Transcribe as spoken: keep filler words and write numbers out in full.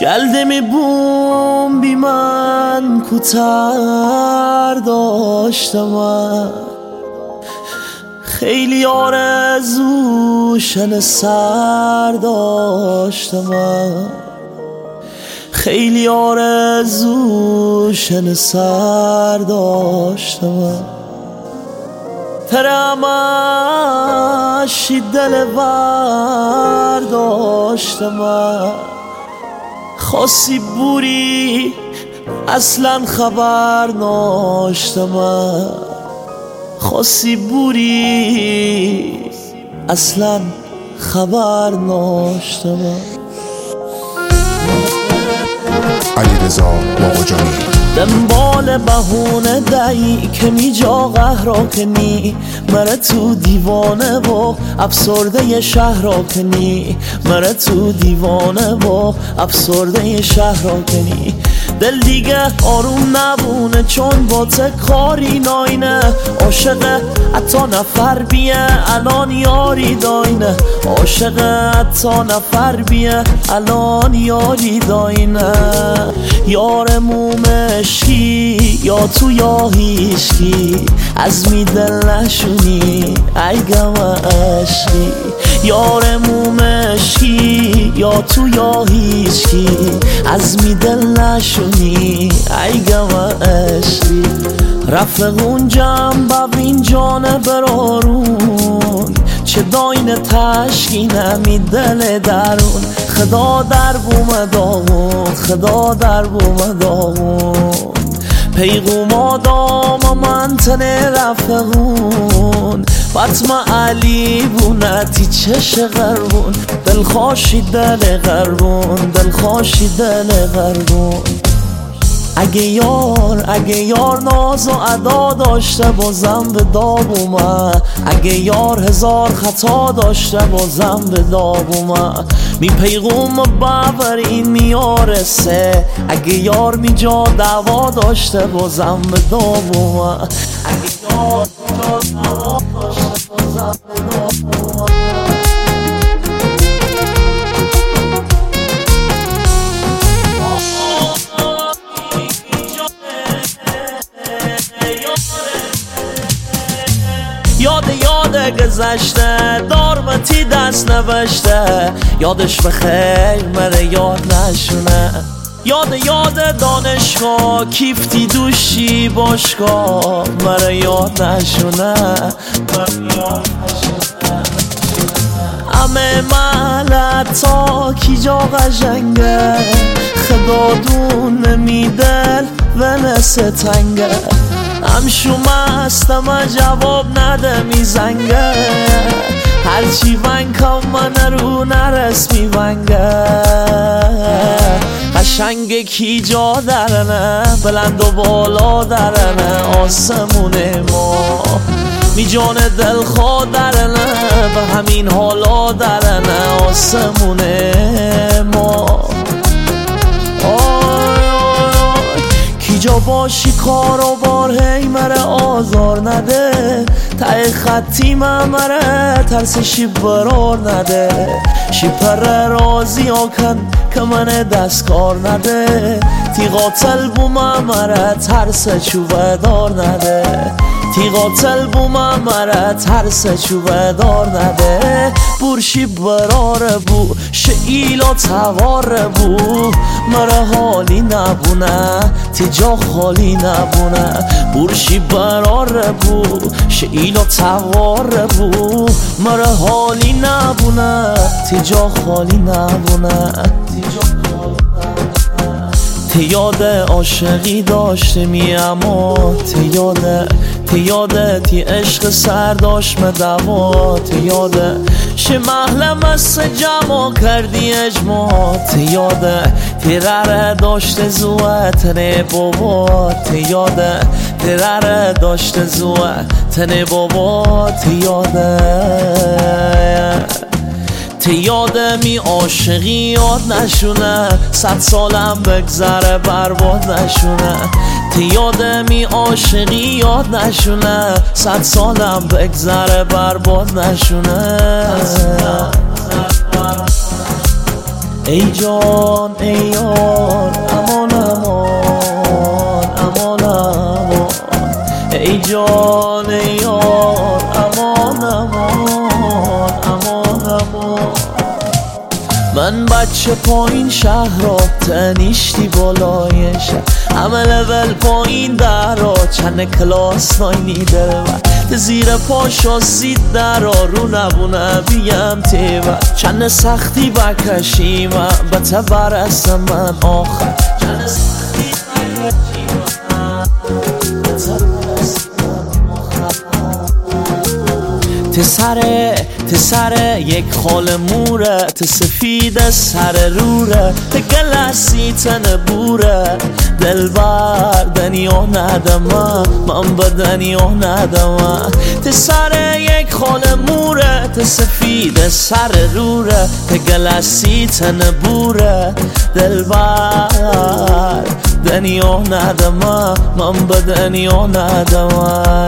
گلده می بوم بی من کوتر داشتم، خیلی آرزو شن سر داشتم، خیلی آرزو شن سر داشتم. ترمش دل ور داشتم، خاصی بوری اصلا خبر ناشتم، خاصی بوری اصلا خبر ناشتم. علیرضا باقجانی دنبال بهونه دایی که می جا قهرا کنی، مره تو دیوانه و افسرده شهر را کنی، مره تو دیوانه و افسرده شهر را کنی. دل دیگه آروم نبونه چون با کاری ناینه، عاشق حتی نفر بیه الان یاری داینه، عاشق حتی نفر بیه الان یاری داینه. یار مومشی یا تو یا هیشکی، از می دل نشونی ای گم عشقی. یار مومشی یا تو یا هیشکی، از می دل نشونی ای گم عشقی. رفقون جمع ببین جانه برارون، چه داین تشکینه می دل درون. خدا در بوم داغون، خدا در بوم داغون. پیغوم آدام من تنه رفقون، بطمه علی بونتی چش غربون. دلخوشی دل غربون، دلخوشی دل غربون. اگه یار اگه یار ناز و ادا داشته بازم به داب اومد، اگه یار هزار خطا داشته بازم به داب اومد. می پیغوم ببر این میارسه، اگه یار می جا دعوا داشته بازم به داب اومد، اگه یار می جا دعوا داشته بازم به داب اومد. یاد یاد گذشته دارمتی دست نوشته، یادش بخیر مره یاد نشونه. یاد یاد دانشگاه کیفتی دوشی باشگاه، مره یاد نشونه، مره یاد نشونه. همه ملتا کی جا قشنگه، خدا دون نمیدل و نسه تنگه. همشو مستم جواب نده میزنگه، هرچی ونگ کم من رو نرس میونگه. قشنگ کی جا درنه، بلند و بالا درنه. آسمون ما می جان دل خواه درنه، به همین حالا درنه. آسمون ما جا باشی کار و بار هی مره آزار نده. ته خطی مره ترسشی برار نده. شی پر رازی آکن که من دست کار نده. تی قاتل بو مره ترس چوبه دار نده. تی قاتل بو مره ترس چوبه دار نده. برشی براره بو شئیلا تواره بو، مره حالی نبونه تی جا خالی نبونه. برشی براره بو شئیلا تواره بو، مره حالی نبونه تی جا خالی نبونه. تی یاد عاشقی داشته می اما تی یاده تی یاده تی عشق سر داشت مدوا. تی یاده شه محلم از جمع کردی اجماع. تی یاده تی رره داشته زوه تنه بابا. تی یاده تی رره داشته زوه تنه بابا. تی یاده تی یاده می عاشقی یاد نشونه. صد سالم بگذره برباد نشونه. تی یاده می عاشقی یاد نشونه. صد سالم بگذره برباد نشونه. ای جان ای یار امان امان امان امان ای جان ای یار امان امان امان امان من بچه پایین شهر را تنیشتی بالای شهر همه لول پایین در را چند کلاس ناینی دلور ته زیر پاشا سید در را رو نبونه بیم تیور چند سختی بکشیم به تبر است من آخر چند سختی بکشیم به تبر است من آخر تسره تسره یک خال موره تسفید سر روره تگلسی تن بوره دلبر دنیا ندمه من به دنیا ندمه تسره یک خال موره تسفید سر روره تگلسی تن بوره دلبر دنیا ندمه من به دنیا ندمه